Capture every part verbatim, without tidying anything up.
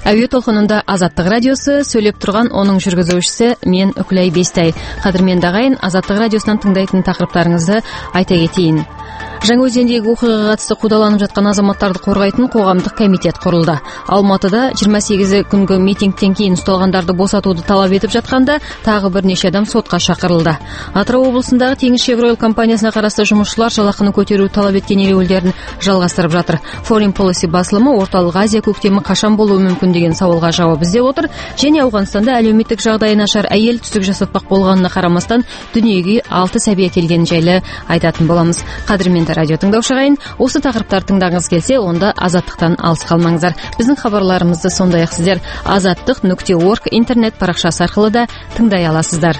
Әуе толқынында Азаттық радиосы, сөйлеп тұрған оның жүргізушісі мен Үкілай Бестай. Қадірменді ағайын, Азаттық радиосынан тыңдайтын тақырыптарыңызды айта кетейін. Жаңаөзендегі оқиғаға қатысты қудаланып жатқан азаматтарды қорғайтын қоғамдық комитет құрылды. Алматыда жиырма сегізі күнгі митингтен кейін ұсталғандарды босатуды талап етіп жатқанда тағы бірнеше адам сотқа шақырылды. Атырау облысындағы Теңізшевройл компаниясына қарасты жұмысшылар жалақыны көтеру талап еткен ереуілдерін жалғастырып жатыр. Foreign Policy басылымы Орталық Азия көктемі қашан болуы мүмкін деген сауалға жауап іздеп отыр, және Ауғанстанда әлеуметтік жағдайы нашар әйел түсік жасатпақ болғанына қарамастан дүниеге алты сәби әкелгені жайлы айтатын боламыз. Қадірменді радио тыңдаушы ағайын, осы тақырыптар тыңдағыңыз келсе, онда Азаттықтан алыс қалмаңыздар. Біздің хабарларымызды сондай-ақ сіздер азаттық нүкте орг интернет парақшасы арқылы да тыңдай аласыздар.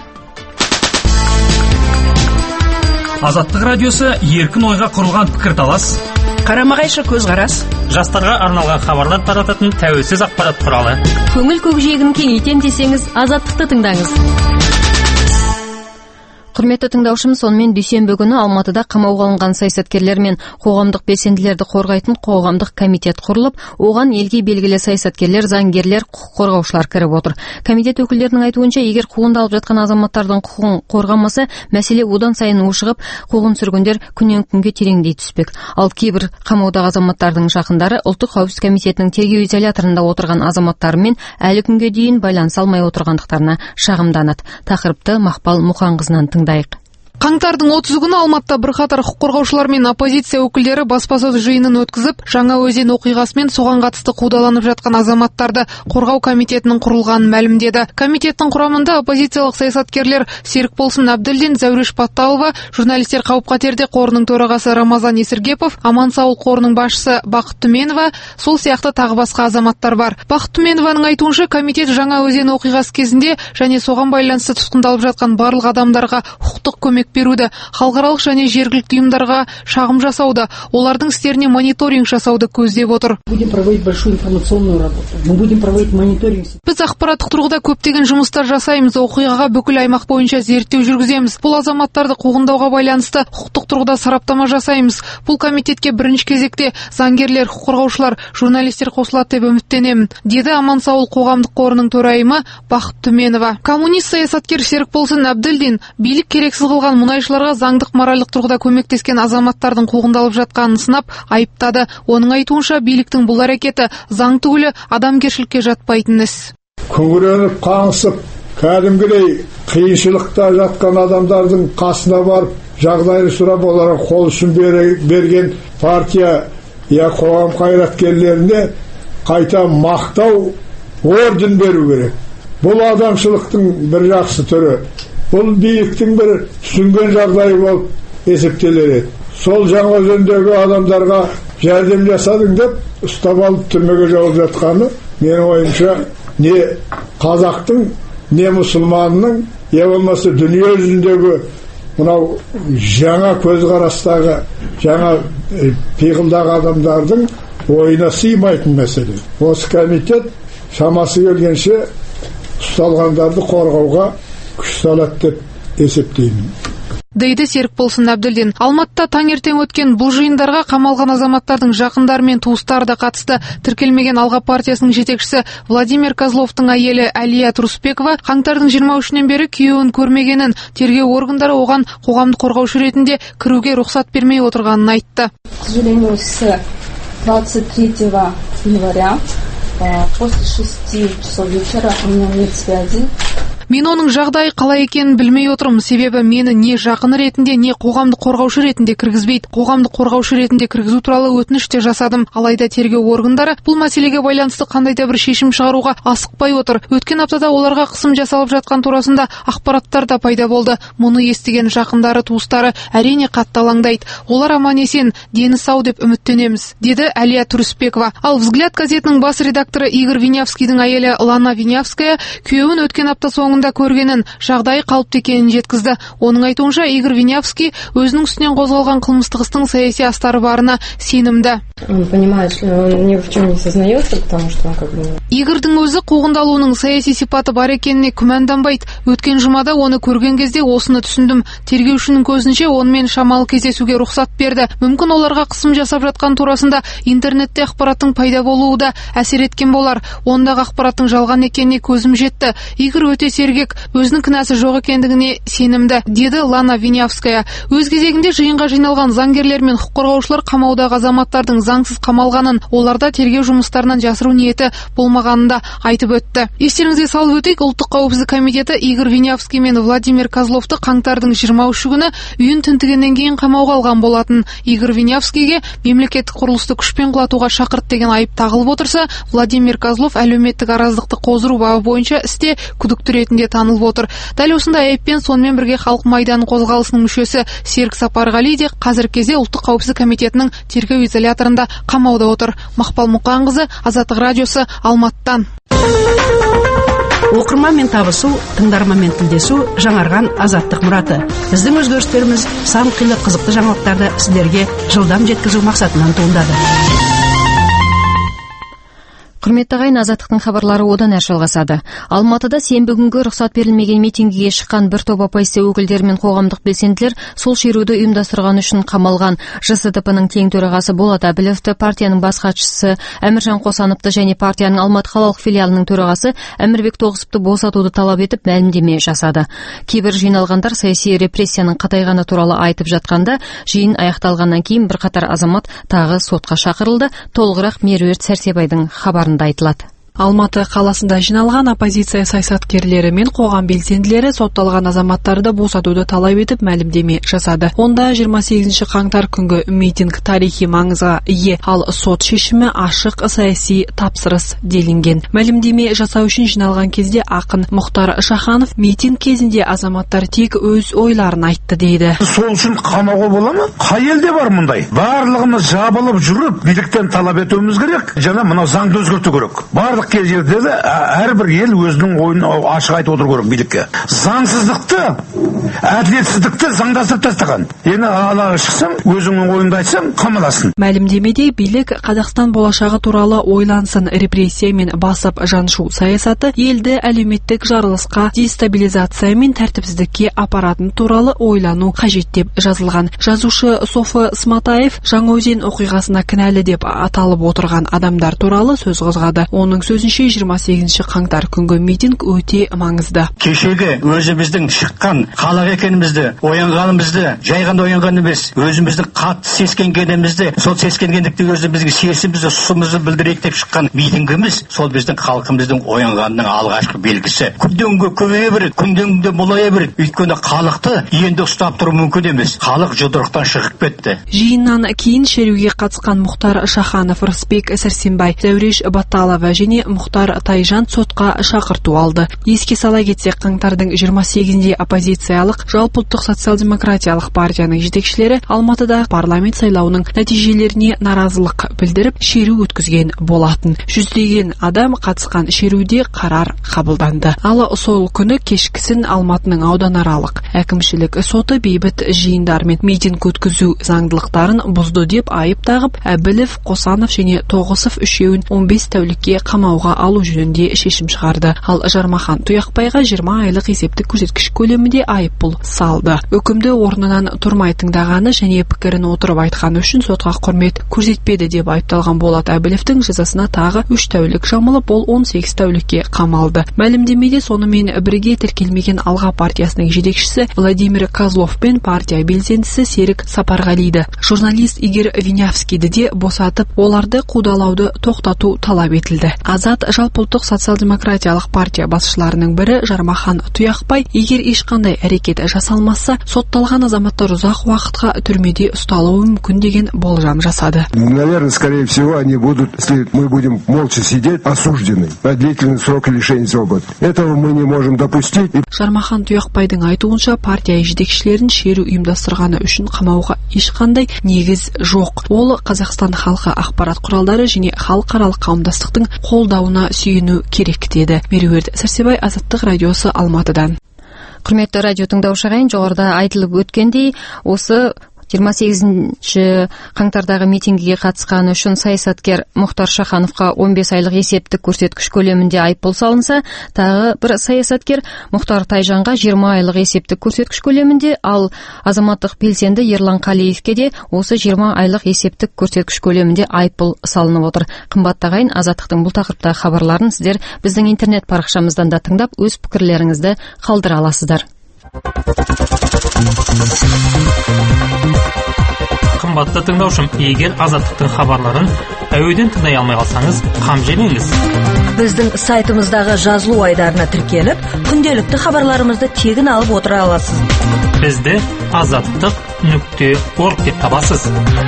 Азаттық радиосы еркін ойға құрылған пікірталас, қарама-қайшы көзқарас, жастарға арналған хабарлар тарататын тәуелсіз ақпарат құралы. Көңіл көкжиегін кеңейтем десеңіз, Азаттықты тыңдаңыз. Құрметті тыңдаушым, сонымен дүйсенбі күні Алматыда қамауға алынған саясаткерлер мен қоғамдық белсенділерді қорғайтын қоғамдық комитет құрылып, оған елге белгілі саясаткерлер, заңгерлер, құқық қорғаушылар кіріп отыр. Комитет өкілдерінің айтуынша, егер қуғындалып жатқан азаматтардың құқығын қорғамаса, мәселе одан сайын ушығып, қуғын сүргіндер күннен күнге тереңдей түспек. Ал кейбір қамаудағы азаматтардың жақындары ұлттық қауіпсіздік комитетінің тергеу изоляторында отырған азаматтарымен әлі күнге дейін байланыс алмай отырғандықтарына шағымданады. Тақырыпты Мақпал Мұқанқызынан тыңдайық. Қаңтардың отызы күні Алматыда бірқатар құқық қорғаушылар мен оппозиция өкілдері баспасөз жиынын өткізіп, Жаңаөзен оқиғасы мен соған қатысты қудаланып жатқан азаматтарды қорғау комитетінің құрылғанын мәлімдеді. Комитеттің құрамында оппозициялық саясаткерлер Серікболсын Әбділдин, Зәуреш Патталова, журналистер қауіп-қатерде қорының төрағасы Рамазан Есіргепов, Аман-Саул қорының басшысы Бақыт Түменова, сол сияқты тағы басқа азаматтар бар. Бақыт Түменованың айтуынша, комитет Жаңаөзен оқиғасы кезінде және соған байланысты тұтқындалып жатқан барлық адамдарға құқықтық көмек беруді, халықаралық және жергілікті ұйымдарға шағым жасауды, олардың істеріне мониторинг жасауды көздеп отыр. Будем проводить большую информационную работу. Мы будем проводить мониторинг. Біз ақпараттық тұрғыда көптеген жұмыстар жасаймыз, оқиғаға бүкіл аймақ бойынша зерттеу жүргіземіз. Бұл азаматтарды қуғындауға байланысты құқықтық тұрғыда сараптама жасаймыз. Бұл комитетке бірінші кезекте заңгерлер, құқық қорғаушылар, журналистер қосылады деп үміттенемін, деді Аман-Саул қоғамдық қорының төрайымы Бақыт Түменова. Коммунист саясаткер Серікболсын Әбділдин билік керексіз қылған мұнайшыларға заңдық моральдық тұрғыда көмектескен азаматтардың қуғындалып жатқанын сынап айыптады. Оның айтуынша, биліктің бұл әрекеті заң түгілі адамгершілікке жатпайтын іс. Күңіреніп қаңсып, кәдімгідей қиыншылықта жатқан адамдардың қасына барып, жағдайы сұрап, оларға қол ұшын берген партия я қоғам қайраткерлеріне қайта мақтау, орден беру керек. Бұл адамшылықтың бір жақсы түрі. Бұл биліктің бір түсінген жағдайы болып есептелер еді. Сол Жаңаөзендегі адамдарға жәрдем жасадың деп, ұстап алып түрмеге жауып жатқаны, менің ойымша, не қазақтың, не мұсылманның, не болмаса дүние жүзіндегі мынау жаңа көзқарастағы, жаңа пиғылдағы адамдардың ойына сыймайтын мәселе. Осы комитет шамасы келгенше ұсталғандарды қорғауға күш салады деп есептеймін. Дейді Серікболсын Әбділдин. Алматыда таңертең өткен бұл жиындарға қамалған азаматтардың жақындары мен туыстары да қатысты. Тіркелмеген Алға партиясының жетекшісі Владимир Козловтың әйелі Әлия Тұрысбекова қаңтардың жиырма үшінен бері күйеуін көрмегенін, тергеу органдары оған қоғамдық қорғаушы ретінде кіруге рұқсат бермей отырғанын айтты. К сожалению, с двадцать третьего января после шести часов вечера у меня нет связи. Мен оның жағдайы қалай екенін білмей отырмын, себебі мені не жақыны ретінде, не қоғамдық қорғаушы ретінде кіргізбейді. Қоғамдық қорғаушы ретінде кіргізу туралы өтініш те жасадым. Алайда тергеу органдары бұл мәселеге байланысты қандай да бір шешім шығаруға асықпай отыр. Өткен аптада оларға қысым жасалып жатқан турасында ақпараттар да пайда болды. Мұны естіген жақындары, туыстары әрине қатты алаңдайды. Олар аман-есен, дені сау деп үміттенеміз, деді Әлия Тұрысбекова. Ал Взгляд газетінің бас редакторы Игорь Винявскийдің әйелі Лана Винявская күйеуін өткен апта соңында көргенін, жағдайы қалыпты екенін жеткізді. Оның айтуынша, Игорь Винявский өзінің үстінен қозғалған қылмыстық істің саяси астары барына сенімді. Он понимает, что он ни в чем не сознается, потому что он как бы... Игорьдің өзі қуғындалуының саяси сипаты бар екеніне күмәнданбайды. Өткен жұмада оны көрген кезде осыны түсіндім. Тергеушінің көзінше онымен шамалы кездесуге рұқсат берді. Мүмкін оларға қысым жасап жатқан турасында интернетте ақпараттың пайда болуы да әсер еткен болар. Ондағы ақпараттың жалған екеніне көзім жетті. Игорь өте сергек, өзінің кінәсі жоқ екендігіне сенімді, деді Лана Винявская. Өз кезегінде жиынға жиналған заңгерлер мен құқық қорғаушылар қамаудағы азаматтардың заңсыз қамалғанын, оларда тергеу жұмыстарынан жасыру ниеті болмағанын да айтып өтті. Естеріңізге салып өтейік, ұлттық қауіпсіздік комитеті Игорь Винявский мен Владимир Козловты қаңтардың жиырма үші күні үйін тінтігеннен кейін қамауға алған болатын. Игорь Винявскийге мемлекеттік құрылысты күшпен құлатуға шақырды деген айып тағылып отырса, Владимир Козлов әлеуметтік араздықты қоздыру бабы бойынша істе күдікті ретінде танылып отыр. Дәл осындай айыппен сонымен бірге Халық майданы қозғалысының мүшесі Серік Сапарғали де қазіргі кезде ұлттық қауіпсіздік комитетінің тергеу изоляторында қамауда отыр. Мақпал Мұқанқызы, Азаттық радиосы, Алматыдан. Оқырманмен табысу, тыңдарманмен тілдесу жаңарған Азаттық мұраты. Біздің өзгерістеріміз сан қилы қызықты жаңалықтарды сіздерге жылдам жеткізу мақсатынан туындады. Құрметті ағайын, Азаттықтың хабарлары одан әрі жалғасады. Алматыда сенбі күнгі рұқсат берілмеген митингіге шыққан бір топ оппозиция өкілдері мен қоғамдық белсенділер сол шеруді ұйымдастырғаны үшін қамалған. ЖСДП-ның тең төрағасы Болат Әбіловті, партияның бас хатшысы Әміржан Қосановты және партияның Алматы қалалық филиалының төрағасы Әмірбек Тоғысовты босатуды талап етіп мәлімдеме жасады. Кейбір жиналғандар саяси репрессияның қатайғаны туралы айтып жатқанда, жиын аяқталғаннан кейін бірқатар азамат тағы сотқа шақырылды. Толығырақ Меруерт Сәрсебайдың хабарында айтылады. Алматы қаласында жиналған оппозиция саясаткерлері мен қоғам белсенділері сотталған азаматтарды босатуды талап етіп мәлімдеме жасады. Онда жиырма сегізінші қаңтар күнгі митинг тарихи маңызға ие, ал сот шешімі ашық саяси тапсырыс делінген. Мәлімдеме жасау үшін жиналған кезде ақын Мұхтар Шаханов митинг кезінде азаматтар тек өз ойларын айтты дейді. Сол үшін қамауға бола ма? Қай елде бар мұндай? Барлығымыз жабылып жүріп, биліктен талап етуіміз керек, жана мынау заңды өзгерту керек. Барлық кез жерде де әрбір ел өзінің ойын ашық айтып отыру керек билікке. Заңсыздықты, әділетсіздікті заңдастырып тастаған. Енді алаға шықсаң, өзіңнің ойыңды айтсаң, қамаласың. Мәлімдемеде билік Қазақстан болашағы туралы ойлансын, репрессия мен басып жаншу саясаты елді әлеуметтік жарылысқа, дестабилизация мен тәртіпсіздікке апаратын туралы ойлану қажет деп жазылған. Жазушы Софы Сматаев Жаңаөзен оқиғасына кінәлі деп аталып отырған адамдар туралы сөз қозғады. Оның сөзінше жиырма сегізінші қаңтар күнгі митинг өте маңызды. Кешегі өзіміздің шыққан халық екенімізді, оянғанымызды, жай ғана оянған емес, өзіміздің қатты сескенгенімізді, сол сескенгендікті өзіміздің сесімізді, сұсымызды білдірейік деп шыққан митингіміз, сол біздің халқымыздың оянғанының алғашқы белгісі. Күннен күнге көбейе береді, күннен күнге молая береді. Өйткені халықты енді ұстап тұру мүмкін емес. Халық жұдырықтан шығып кетті. Жиыннан кейін шеруге қатысқан Мұхтар Шаханов, Рысбек Сәрсенбай, Зәуреш Баталова және Мұхтар Тайжан сотқа шақырту алды. Еске сала кетсек, қаңтардың жиырма сегізінде оппозициялық жалпыұлттық социал-демократиялық партияның жетекшілері Алматыда парламент сайлауының нәтижелеріне наразылық білдіріп, шеру өткізген болатын. Жүздеген адам қатысқан шеруде қарар қабылданды. Ал сол күні кешкісін Алматының ауданаралық әкімшілік соты бейбіт жиындар мен митинг өткізу заңдылықтарын бұзды деп айып тағып, Әбілов, Қосанов және Тоғысов үшеуін он бес тәулікке қамауға алу жөнінде шешім шығарды. Ал Жармахан Тұяқбайға жиырма айлық есептік көрсеткіш көлемінде айыппұл салды. Үкімді орнынан тұрмай тыңдағаны және пікірін отырып айтқаны үшін сотқа құрмет көрсетпеді деп айыпталған Болат Әбіловтің жазасына тағы үш тәулік жамылып, ол он сегіз тәулікке қамалды. Мәлімдемеде сонымен бірге тіркелмеген Алға партиясының жетекшісі Владимир Козлов пен партия белсендісі Серік Сапарғалиді, журналист Игорь Винявскийді де босатып, оларды қудалауды тоқтату талап етілді. Азат жалпыұлттық социал-демократиялық партия басшыларының бірі Жармахан Тұяқбай, егер ешқандай әрекет жасалмаса, сотталған азаматтар ұзақ уақытқа түрмеде ұсталуы мүмкін деген болжам жасады. Наверное, скорее всего, они будут, если мы будем молча сидеть, осуждены на длительный срок лишения свободы. Этого мы не можем допустить. Жармахан Тұяқбайдың айтуынша, партия жетекшілерін шеру ұйымдастырғаны үшін қамауға ешқандай негіз жоқ. Ол Қазақстан халқы ақпарат құралдары және халықаралық қауымдастықтың қолдауына сүйену керек деді. Меруерт Сәрсебай, Азаттық радиосы, Алматыдан. Құрметті радио тыңдаушы ағайын, жоғарыда айтылып өткендей, осы жыйырма сегизинчи каңтардағы митингиге катышканы үчүн саясаткер Мухтар Шахановго он беш айлык эсептик көрсөткүч көлөмүндө айыппул салынса, тагы бир саясаткер Мухтар Тайжанга жыйырма айлык эсептик көрсөткүч көлөмүндө, ал азаматтык белсенди Ерлан Калиевке де осы жыйырма айлык эсептик көрсөткүч көлөмүндө айыппул салынып отур. Кымбаттуу агайын, Азаттыктын бул такырыптагы кабарларын сиздер биздин интернет баракчамыздан да тыңдап, өз пикирлериңизди калдыра аласыздар. Кымбатты тыңдаушым, эгер Азаттыктын кабарларын әуеден тыңдай алмай калсаңыз, кам жемеңиз. Биздин сайтымыздагы жазылуу айдарына тиркелип, күндөлүктүү кабарларыбызды тегин алып отура аласыз. Бизди азаттык нүкте орг деп табасыз.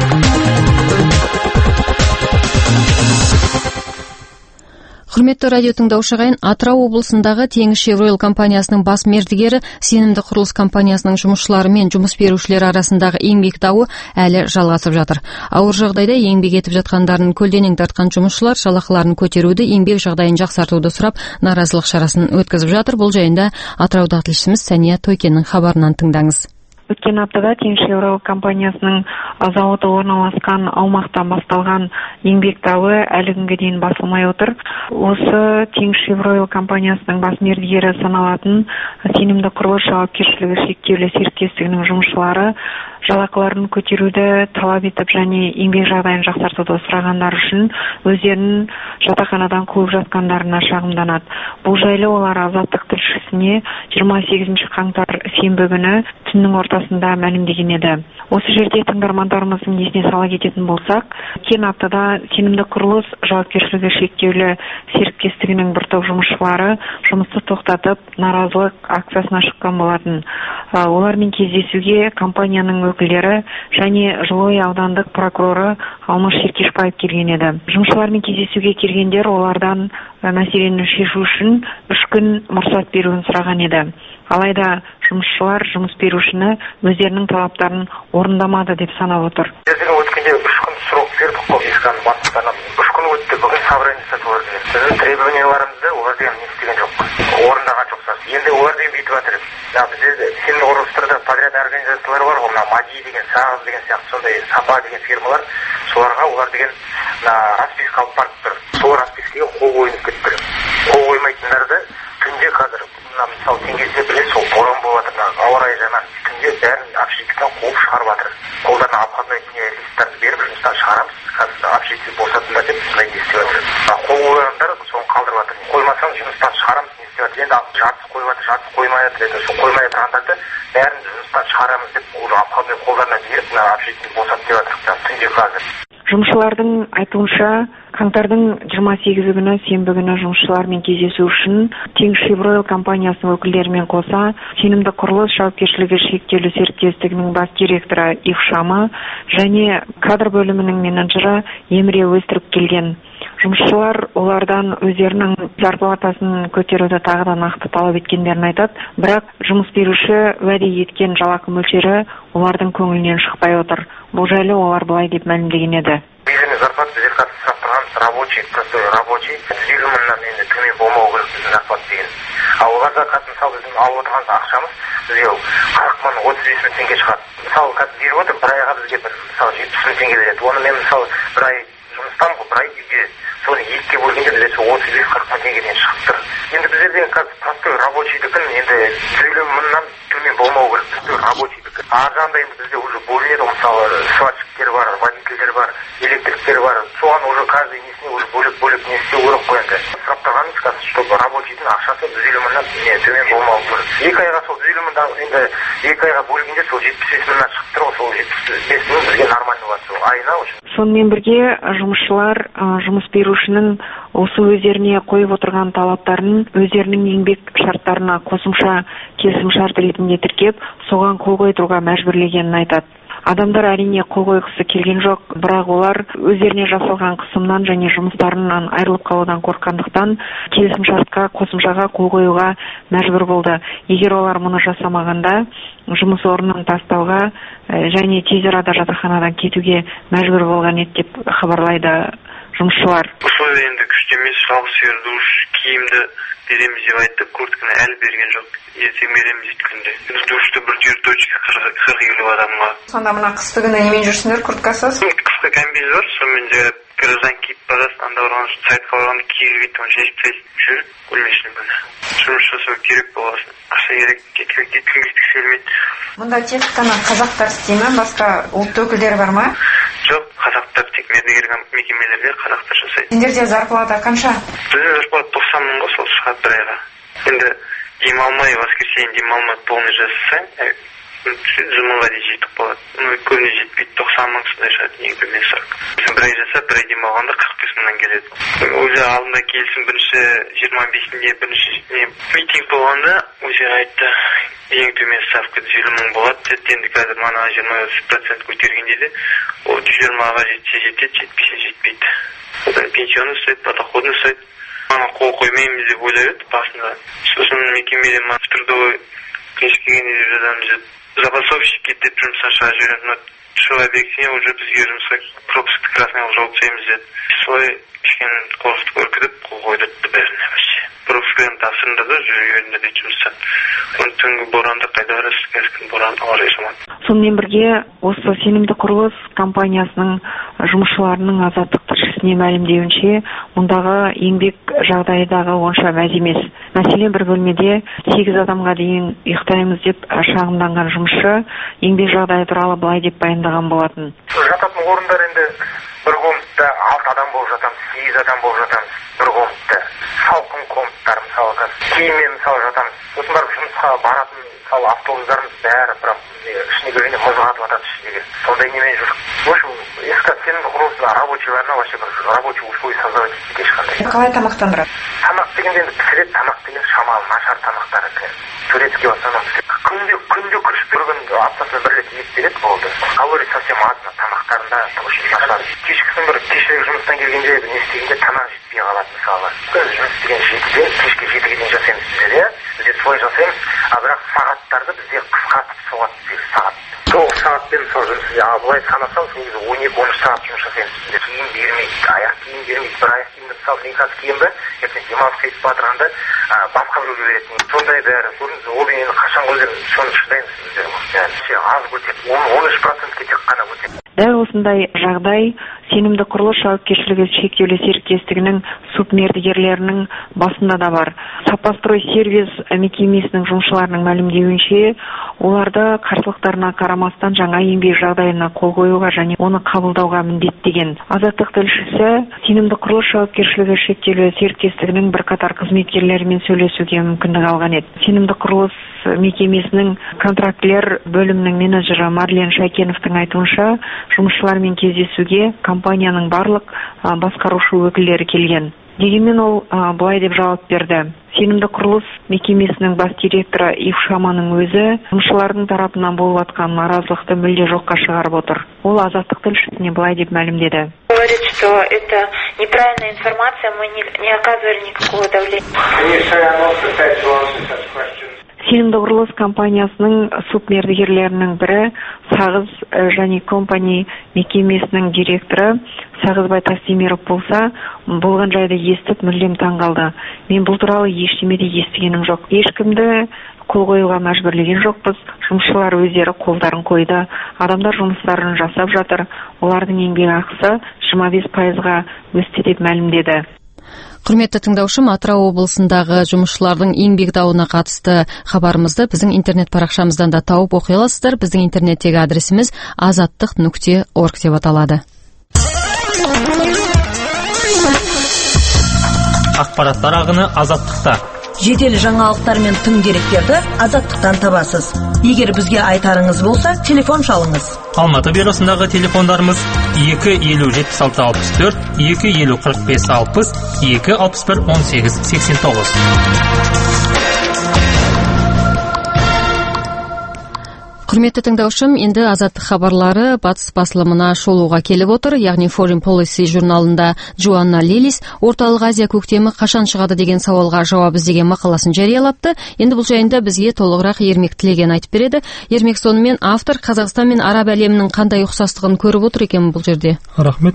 Құрметті радио тыңдаушы ағайын, Атырау облысындағы Теңізшевройл компаниясының бас мердігері Сенімді құрылыс компаниясының жұмысшылары мен жұмыс берушілер арасындағы еңбек дауы әлі жалғасып жатыр. Ауыр жағдайда еңбек етіп жатқандарын көлденең тартқан жұмысшылар жалақыларын көтеруді, еңбек жағдайын жақсартуды сұрап, наразылық шарасын өткізіп жатыр. Бұл жайында Атыраудағы тілшіміз Сәния Тойкеннің хабарынан тыңдаңыз. Өткен аптада Теңізшевройл компаниясының зауыты орналасқан аумақта басталған еңбек дауы әлі күнге дейін басылмай отыр. Осы Теңізшевройл компаниясының бас мердігері саналатын Сенімді құрылыс жауапкершілігі шектеулі серіктестігінің жұмысшылары жалақыларын көтеруді талап етіп және еңбек жағдайын жақсартуды сұрағандар үшін өздерінің жатақханадан қуып жатқандарына шағымданады. Бұл жайлы олар Азаттық тілшісіне жиырма сегізинчи қаңтар сенбі күні түннің ортасында мәлімдеген еді. Осы жерде тыңдармандарымыздың есіне сала кететін болсақ, өткен аптада Сенімді құрылыс жауапкершілігі шектеулі серіктестігінің бір топ жұмысшылары жұмысты тоқтатып, наразылық акциясына шыққан болатын. Олармен кездесуге компанияның өкілдері және Жылой аудандық прокуроры Алмас Шеркешбаев келген еді. Жұмысшылармен кездесуге келгендер олардан мәселені шешу үшін үш күн мұрсат беруін сұраған еді. Алайда жұмысшылар жұмыс берушіні өздерінің талаптарын орындамады деп санап отыр. Біздің өткенде үш күн срок бердік қой, ешқан бастықтарына. үш күн өтті, бүгін собрание жасап олар деген. Біздің требованияларымызды олар деген не істеген жоқ. Орындаған жоқсыз. Енді олар деген бүйтіп жатыр. Бізде сенімді құрылыстарда подряд организациялар бар, ол МАДИ деген, Сағыз деген сияқты сондай Сапа деген фирмалар, соларға олар деген расписка алып барып тұр. Сол распискаға қол қойынып кетіп тұр. Қол қоймайтындарды түнде қазір мысалы теңгесіне біле сол боран болып жатыр, ауа райы жаман. Түнде бәрін общежитиеден қуып шығарып жатыр. Қолдарына обходной листтарды беріп жұмыстан шығарамыз, қазір общежитие босатыңдар деп сондай не істеп жатыр. Қол қойғандар соны қалдырып жатыр. Қоймасаң жұмыстан шығарамыз не істеп жатыр. Енді жартысы қойып жатыр, жартысы қоймай жатыр. Енді сол қоймай тұрғандарды бәрін жұмыстан шығарамыз деп обходной қолдарына беріп мына общежитиені босатып деп жатыр. Түнде қазір. Жұмысшылардың айтуынша, қаңтардың жиырма сегізі күні сенбі күні жұмысшылармен кездесу үшін Теңізшевройл компаниясының өкілдерімен қоса Сенімді құрылыс жауапкершілігі шектеулі серіктестігінің бас директоры Ившамы және кадр бөлімінің менеджері Емре Өстіріп келген. Жұмысшылар олардан өздерінің зарплатасын көтеруді тағы да нақты талап еткендерін айтады, бірақ жұмыс беруші уәде еткен жалақы мөлшері олардың көңілінен шықпай отыр. Бұл жайлы олар былай деп мәлімдеген еді. Белгілі зарплат біздер қазір сұрап тұрған рабочий, простой рабочий, жүз елу мыңнан енді төмен болмау керек біздің зарплат деген. Ал олар зарплат мысалы біздің алып отырған ақшамыз бізге қырық мың, отыз бес мың теңге шығады. Мысалы қазір беріп отыр, бір айға бізге бір мысалы жетпіс мың теңге береді. Оны мен мысалы бір ай жұмыстан бір ай үйде соны екіге бөлгенде бізде сол отыз бес қырық мың теңгеден шығып тұр. Енді біздерден қазір простой рабочийдікін енді жүз елу мыңнан төмен болмау керек простой рабочийдікі. Ар жағында енді бізде уже бөлінеді, мысалы сварщиктер бар, водительдер бар, электриктер бар. Соған уже каждый несіне уже бөлек-бөлек не істеу керек қой енді. Сұрап тұрғанымыз қазір, чтобы рабочийдің ақшасы жүз елу мыңнан төмен болмау керек. Екі айға сол жүз елу мыңдан енді екі айға бөлгенде сол жетпіс бес мыңнан шығып тұр ғой, сол жетпіс бес мың бізге нормально болады сол айына уже. Сонымен бірге жұмысшылар жұмыс берушінің осы өздеріне қойып отырған талаптарын өздерінің еңбек шарттарына қосымша келісімшарт ретінде тіркеп, соған қол қойдыруға мәжбүрлегенін айтады. Адамдар әрине қол қойғысы келген жоқ, бірақ олар өздеріне жасалған қысымнан және жұмыстарынан айырылып қалудан қорққандықтан келісімшартқа қосымшаға қол қоюға мәжбүр болды. Егер олар мұны жасамағанда жұмыс орнын тастауға және тез арада жатақханадан кетуге мәжбүр болған еді деп хабарлайды жұмысшылар. Условия енді күшті емес, жабыс ер душ, киімді береміз деп айтты, куртканы әлі берген жоқ. Ертең береміз дейді күнде. Душты бір жер точка қырық елу адамға. Сонда мына қыстыгүні немен жүрсіңдер, курткасыз? Қысқы комбез бар, сонымен де граждан киіп барасың, анда барған сайтқа барғанда киіп өйтіп шешіп жүріп көрмесін күні. Жұмыс жасау керек боласың. Ақша керек, кеткім кеткісі келмейді. Мұнда тек қана қазақтар істей ме, басқа ұлт өкілдері бар ма? Жоқ, қазақтар тек мердігер мекемелерде қазақтар жасайды. Сендерде зарплата қанша? Бізде зарплата тоқсан мың ғой, сол шығады бір айға. Енді демалмай, воскресенье демалмай полный жасасаң, жүз мыңға дейін жетіп қалады. Көбіне жетпейді, тоқсан мың сондай шығады, ең төмен сұрақ. Бір ай жасап, бір ай демалғанда қырық бес мыңнан келеді. Өзі алдында келісім бірінші жиырма бесінде бірінші митинг болғанда өзі айтты, ең төмен ставка жүз елу мың болады деді. Енді қазір мана жиырма процент көтерген дейді. Ол жүз жиырмаға жетсе жетеді, жетпесе жетпейді. Одан пенсионы ұстайды, подоходны ұстайды. Мана қол қоймаймыз деп ойлап еді басында. Сосын мекемеден трудовой книжка келгенде деп жатамыз еді. Запасовщик деп жұмысқа шыға жібереді. Человек уже бізге жұмысқа пропуск красный жауып тастаймыз деді. Солай кішкене қорқытып көркітіп қол қойдыртты бәріне вообще. Пропусктерін тапсырыңдар да жүріп жүріңдер дейді жұмыстан. Оны түнгі боранда қайда барасыз, қазір күн боран ауа райы жаман. Сонымен бірге осы сенімді құрылыс компаниясының жұмысшыларының азаттық тілшісіне мәлімдеуінше, мұндағы еңбек жағдайдағы онша мәз емес. Мәселен, бір бөлмеде сегіз адамға дейін ұйықтаймыз деп шағымданған жұмысшы еңбек жағдайы туралы былай деп баяндаған болатын. Жататын орындар енді бір комнатта алты адам болып жатамыз, сегіз адам болып жатамыз, бір комнатта. Салқын комнаттар мысалы, киіммен мысалы жатамыз. Сосын барып жұмысқа баратын мысалы автобустарымыз бәрі прям ішіне кіргенде мұз қатып жатады ішіндегі. Сондай немен жүр. В общем, искать сенімді құрылысына рабочийларына вообще бір рабочий условия создавать етеді ешқандай. Қалай тамақтандырады? Тамақ дегенде енді пісіреді, тамақ деген шамалы нашар тамақтар екен. Турецкий в основном күнде күнде күріш бір күн аптасына бір рет ет береді болды. Калорий совсем аз тамақтарында очень нашар. Кешкісін бір кешегі жұмыстан келгенде не істегенде тамақ жетпей қалады мысалы. Біз жұмыс істеген жетіден кешке жетіге дейін жасаймыз біздер, иә. Бізде солай жасаймыз, а бірақ сағаттарды бізде қысқартып соғады бізде сағат. тоғыз сағатпен мысалы жұмыс істейді. А былай санасам, негізі он екі он үш сағат жұмыс жасаймыз бізде. Киім бермейді, аяқ киім бермейді. Бір аяқ киімді мысалы мен қазір киемін бе, ертең демалысқа кетіп батырғанда басқа біреуге беретін. Сондай бәрі көрдіңіз, ол енді қашан өздерін соны шыдаймыз біздер. Яғни аз көтерді, он үш процентке тек қана көтерді. Дәл осындай жағдай сенімді құрылыс жауапкершілігі шектеулі серіктестігінің субмердігерлерінің басында да бар. Сапастрой сервис мекемесінің жұмысшыларының мәлімдеуінше, оларды қарсылықтарына қарамастан жаңа еңбек жағдайына қол қоюға және оны қабылдауға міндеттеген. Азаттық тілшісі сенімді құрылыс жауапкершілігі шектеулі серіктестігінің бірқатар қызметкерлерімен сөйлесуге мүмкіндік алған еді. Сенімді құрылыс мекемесінің контрактілер бөлімінің менеджері Марлен Шайкеновтың айтуынша, жұмысшылармен кездесуге компанияның барлық басқарушы өкілдері келген. Дегенмен ол былай деп жауап берді. Сенімді құрылыс мекемесінің бас директоры Ив Шаманың өзі жұмысшылардың тарапынан болып жатқан наразылықты мүлде жоққа шығарып отыр. Ол азаттық тілшісіне былай деп мәлімдеді. Говорит, что это неправильная информация, мы не, не оказывали никакого давления. Сенімді құрылыс компаниясының субмердігерлерінің бірі Сағыз және компани мекемесінің директоры Сағызбай Тастемиров болса, болған жайды естіп мүлдем таңғалды. Мен бұл туралы ештемеде естігенім жоқ. Ешкімді қол қоюға мәжбүрлеген жоқпыз. Жұмысшылар өздері қолдарын қойды. Адамдар жұмыстарын жасап жатыр. Олардың еңбек ақысы жиырма бес пайызға өсті деп мәлімдеді. Құрметті тыңдаушым, Атырау облысындағы жұмысшылардың еңбек дауына қатысты хабарымызды біздің интернет парақшамыздан да тауып оқи аласыздар. Біздің интернеттегі адресіміз азаттық нүкте орг деп аталады. Ақпараттар ағыны азаттықта. Жетелі жаңалықтар мен тың деректерді азаттықтан табасыз. Егер бізге айтарыңыз болса, телефон шалыңыз. Алматы бюросындағы телефондарымыз екі елу жетпіс алты алпыс төрт, екі елу қырық бес алпыс, екі алпыс бір он сегіз сексен тоғыз. Құрметті тыңдаушым, енді азаттық хабарлары батыс басылымына шолуға келіп отыр. Яғни Foreign Policy журналында Джоанна Лилис Орталық Азия көктемі қашан шығады деген сауалға жауап іздеген мақаласын жариялапты. Енді бұл жайында бізге толығырақ Ермек Тілеген айтып береді. Ермек, сонымен автор Қазақстан мен араб әлемінің қандай ұқсастығын көріп отыр екен бұл жерде? Рахмет.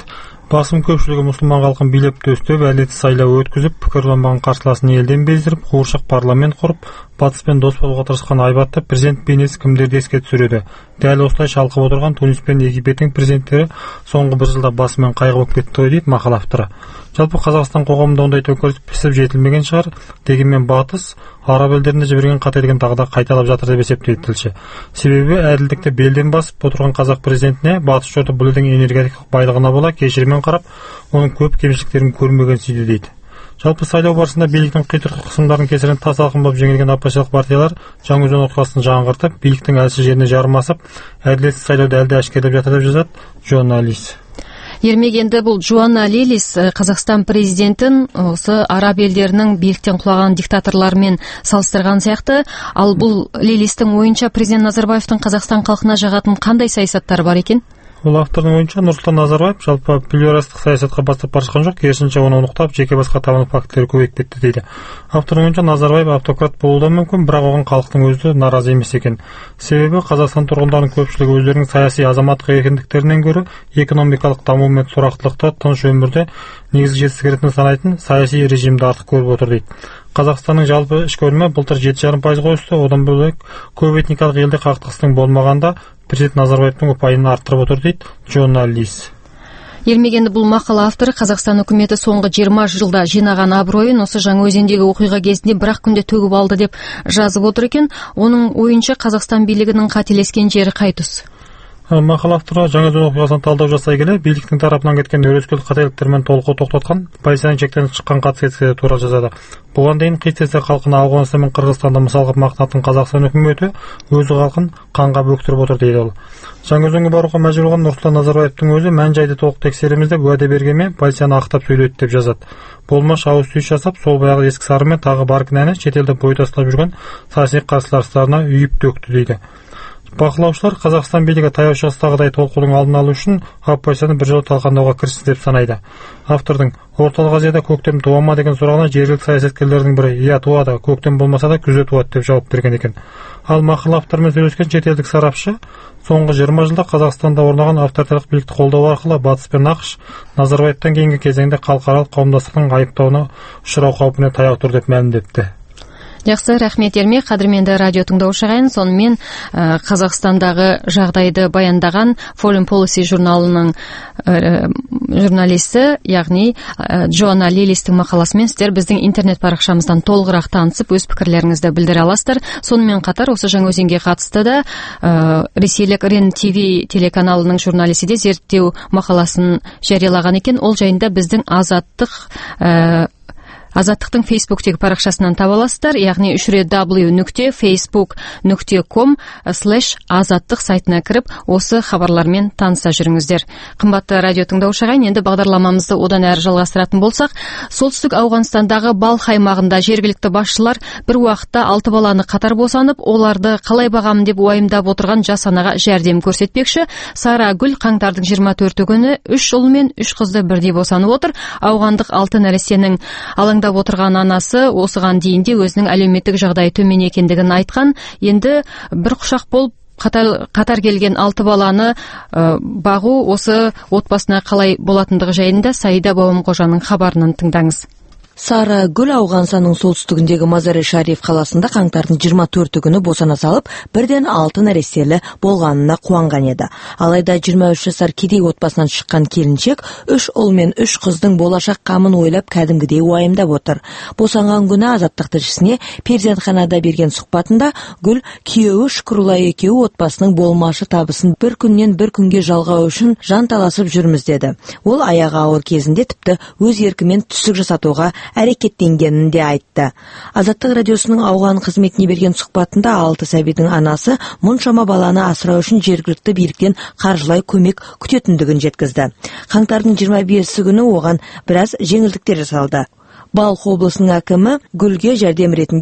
Басым көпшілігі мұсылман халқын билеп төстеп, әділетті сайлау өткізіп, пікір ұстанбаған қарсыласын елден бездіріп, қуыршақ парламент құрып, батыспен дос болуға тырысқан айбатты президент бейнесі кімдерді еске түсіреді. Дәл осылай шалқып отырған Тунис пен Египеттің президенттері соңғы бір жылда басымен қайғы болып кетті ғой дейді мақала авторы. Жалпы Қазақстан қоғамында ондай төңкеріс пісіп жетілмеген шығар, дегенмен батыс араб елдерінде жіберген қателігін тағы да қайталап жатыр деп есептейді тілші. Себебі әділдікті белден басып отырған қазақ президентіне батыс жұрты бұл елдің энергетикалық байлығына бола кешіріммен қарап, оның көп кемшіліктерін көрмеген сүйді дейді. Жалпы сайлау барысында биліктің қитұрқы қысымдарын кесірінен тас алқын болып жеңілген оппозициялық партиялар Жаңаөзен оқиғасын жаңғыртып, биліктің әлсіз жеріне жармасып, әділетсіз сайлауды әлде әшкерелеп жатыр деп жазады журналист. Ермегенді бұл Джоанна Лилис Қазақстан президентін осы араб елдерінің биліктен құлаған диктаторлармен салыстырған сияқты, ал бұл Лилистің ойынша президент Назарбаевтың Қазақстан халқына жағатын қандай саясаттары бар екен? Ол автордың ойынша Нұрсұлтан Назарбаев жалпы плюралистік саясатқа бастап бара жатқан жоқ, керісінше оны ұнықтап, жеке басқа табану фактілері көбейіп кетті дейді. Автордың ойынша Назарбаев автократ болуы да мүмкін, бірақ оған халықтың өзі наразы емес екен. Себебі Қазақстан тұрғындарының көпшілігі өздерінің саяси азаматтық еркіндіктерінен гөрі экономикалық даму мен тұрақтылықты, тыныш өмірде негізгі жетістік ретінде санайтын саяси режимді артық көріп отыр дейді. Қазақстанның жалпы ішкі өнімі былтыр жеті жарым пайызға өсті, одан бөлек көп этникалық елде қақтығыстың болмағанда президент Назарбаевтың ұпайын арттырып отыр дейді журналист. Ермегенді бұл мақала авторы Қазақстан үкіметі соңғы жиырма жылда жинаған абыройын осы Жаңаөзендегі оқиға кезінде бір-ақ күнде төгіп алды деп жазып отыр екен. Оның ойынша Қазақстан билігінің қателескен жері қай тұс? Мақала авторы Жаңаөзен оқиғасын талдау жасай келе, биліктің тарапынан кеткен өрескел қателіктермен толық тоқтатқан, полицияның шектен шыққан қатыгездіктері туралы жазады. Бұған дейін қиыстесе халқына Ауғанстан мен Қырғызстанды мысал қылып мақтанатын Қазақстан үкіметі өзі халқын қанға бөктіріп отыр дейді ол. Жаңаөзенге баруға мәжбүр болған Нұрсұлтан Назарбаевтың өзі мән-жайды толық тексереміз деп уәде бергенмен полицияны ақтап сөйледі деп жазады. Болмаш ауыз түйіс жасап, сол баяғы ескі сары мен тағы бар кінәні шетелде бой тастап жүрген саяси қарсыластарына үйіп төкті дейді. Бақылаушылар Қазақстан билігі таяу шығыстағыдай толқудың алдын алу үшін оппозицияны біржола талқандауға кірісті деп санайды. Автордың Орталық Азияда көктем туа ма деген сұрағына жергілікті саясаткерлердің бірі иә туады, көктем болмаса да күзде туады деп жауап берген екен. Ал мақала автормен сөйлескен шетелдік сарапшы соңғы жиырма жылда Қазақстанда орнаған авторитарлық билікті қолдау арқылы батыс пен ақш Назарбаевтан кейінгі кезеңде халықаралық қауымдастықтың айыптауына ұшырау қаупіне таяу тұр деп мәлімдепті. Жақсы, рахмет Ерме. Қадірменді радио тыңдаушы ағайын, сонымен ә, Қазақстандағы жағдайды баяндаған Foreign Policy журналының ә, журналисті, яғни ә, Джоанна Лилистің мақаласымен сіздер біздің интернет парақшамыздан толығырақ танысып, өз пікірлеріңізді білдіре аласыздар. Сонымен қатар осы Жаңаөзенге қатысты да ә, ресейлік Рен ТВ телеканалының журналисі де зерттеу мақаласын жариялаған екен. Ол жайында біздің азаттық ә, Азаттықтың Фейсбуктегі парақшасынан таба аласыздар, яғни үш рет дабл ю нүкте фейсбук нүкте ком слэш азаттық сайтына кіріп, осы хабарлармен таныса жүріңіздер. Қымбатты радио тыңдаушы ағайын, енді бағдарламамызды одан әрі жалғастыратын болсақ, солтүстік Ауғанстандағы Балх аймағында жергілікті басшылар бір уақытта алты баланы қатар босанып, оларды қалай бағамын деп уайымдап отырған жас анаға жәрдем көрсетпекші. Сара Гүл қаңтардың жиырма төрті күні үш ұл мен үш қызды бірдей босанып отыр. Ауғандық алты нәрестенің алаңда отырған анасы осыған дейін де өзінің әлеуметтік жағдайы төмен екендігін айтқан. Енді бір құшақ болып қатар, қатар келген алты баланы ә, бағу осы отбасына қалай болатындығы жайында Саида Бауымқожаның хабарынан тыңдаңыз. Сара Гүл Ауғанстанның солтүстігіндегі Мазари Шариф қаласында қаңтардың жиырма төрті күні босана салып, бірден алты нәрестелі болғанына қуанған еді. Алайда жиырма үш жасар кедей отбасынан шыққан келіншек үш ұл мен үш қыздың болашақ қамын ойлап кәдімгідей уайымдап отыр. Босанған күні Азаттық тілшісіне перзентханада берген сұхбатында Гүл күйеуі Шүкірулла екеуі отбасының болмашы табысын бір күннен бір күнге жалғау үшін жан таласып жүрміз деді. Ол аяғы ауыр кезінде тіпті өз еркімен түсік жасатуға әрекеттенгенін де айтты. Азаттық радиосының ауған қызметіне берген сұхбатында алты сәбидің анасы мұншама баланы асырау үшін жергілікті биліктен қаржылай көмек күтетіндігін жеткізді. Қаңтардың жиырма бесі күні оған біраз жеңілдіктер жасалды. Балх облысының әкімі Гүлге жәрдем ретінде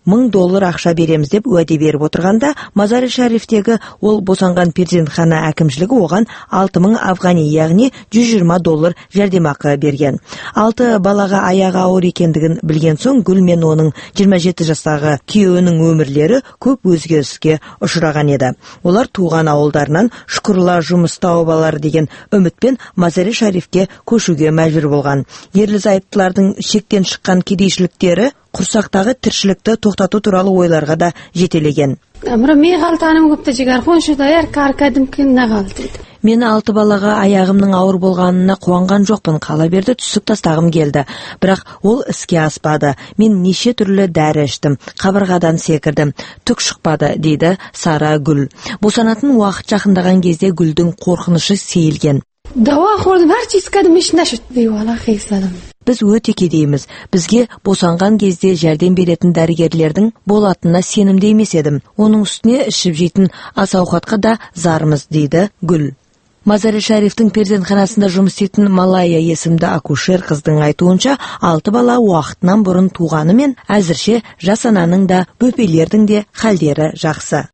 мың доллар ақша береміз деп уәде беріп отырғанда, Мазари Шарифтегі ол босанған перзентхана әкімшілігі оған алты мың афғани, яғни жүз жиырма доллар жәрдемақы берген. Алты балаға аяғы ауыр екендігін білген соң, Гүл мен оның жиырма жеті жастағы күйеуінің өмірлері көп өзгеріске ұшыраған еді. Олар туған ауылдарынан шүкірла жұмыс тауып алар деген үмітпен Мазари Шарифке көшуге мәжбүр болған. Ерлі-зайыптылардың шектен шыққан кедейшіліктері құрсақтағы тіршілікті тоқтату туралы ойларға да жетелеген. Мені алты балаға аяғымның ауыр болғанына қуанған жоқпын, қала берді түсік тастағым келді. Бірақ ол іске аспады. Мен неше түрлі дәрі іштім, қабырғадан секірдім, түк шықпады, дейді Сара Гүл. Босанатын уақыт жақындаған кезде Гүлдің қорқынышы сейілген. Біз өте кедейміз. Бізге босанған кезде жәрдем беретін дәрігерлердің болатынына сенімді емес едім. Оның үстіне ішіп жейтін ас ауқатқа да зармыз, дейді Гүл. Мазари Шарифтің перзентханасында жұмыс істейтін Малая есімді акушер қыздың айтуынша, алты бала уақытынан бұрын туғанымен, әзірше жас ананың да, бөпелердің де халдері жақсы.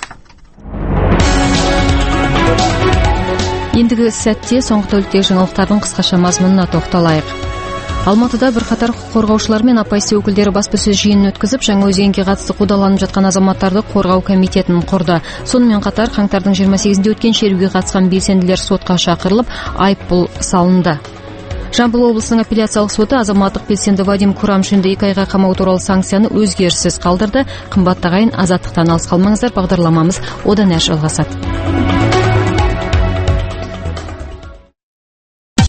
Ендігі сәтте соңғы тәуліктегі жаңалықтардың қысқаша мазмұнына тоқталайық. Алматыда бірқатар құқық қорғаушылар мен оппозиция өкілдері баспасөз жиынын өткізіп, Жаңаөзенге қатысты қудаланып жатқан азаматтарды қорғау комитетін құрды. Сонымен қатар қаңтардың жиырма сегізінде өткен шеруге қатысқан белсенділер сотқа шақырылып, айыппұл салынды. Жамбыл облысының апелляциялық соты азаматтық белсенді Вадим Курамшинді екі айға қамау туралы санкцияны өзгеріссіз қалдырды. Қымбатты ағайын, азаттықтан алыс қалмаңыздар, бағдарламамыз одан әрі жалғасады.